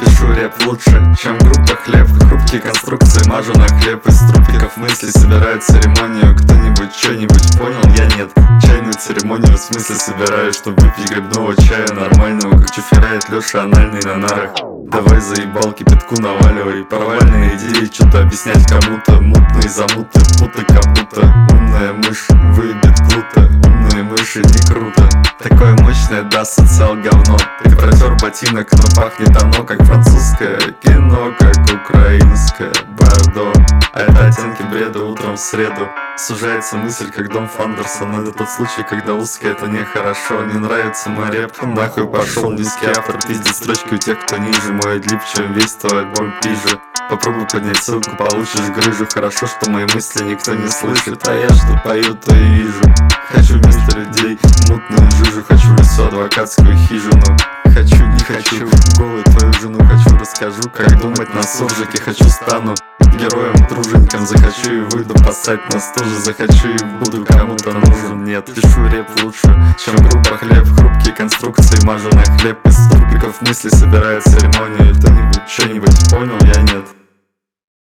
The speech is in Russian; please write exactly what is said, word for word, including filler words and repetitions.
Пишу рэп лучше, чем группа хлеб. Хрупкие конструкции мажу на хлеб. Из трубкиков мысли собирают церемонию. Кто-нибудь что-нибудь понял? Я нет. Чайную церемонию в смысле собираю, чтобы выпить грибного чая нормального, как чуферяет Леша анальный на нарах. Давай заебал, кипятку наваливай. Провальные идеи, что-то объяснять кому-то. Мутные замуты, путы капута. Умная мышь выебет круто. Умные мыши не круто. Такое мощное, да, социал говно. Ты протер ботинок, но пахнет оно как французское кино, как украинское Бордо. А это оттенки бреда утром в среду. Сужается мысль, как дом Фандерсона. Это тот случай, когда узко, это нехорошо. Не нравится мой рэп, нахуй пошел. Низкий автор пиздит строчки у тех, кто ниже. Мой адлиб, чем весь твой альбом пиже. Попробуй поднять ссылку, получишь грыжу. Хорошо, что мои мысли никто не слышит, а я что пою, то и вижу. Хочу вместо людей мутную жижу. Хочу лесу, адвокатскую хижину. Хочу, не хочу, голую твою жену. Хочу, расскажу, как думать на суржике. Хочу, стану героем, тружеником. Захочу и выйду поссать на стуже. Захочу и буду кому-то нужен. Нет, пишу рэп лучше, чем группа хлеб. Хрупкие конструкции мажу на хлеб. Из трубиков мысли собирают церемонию. Кто-нибудь что-нибудь понял? Я нет.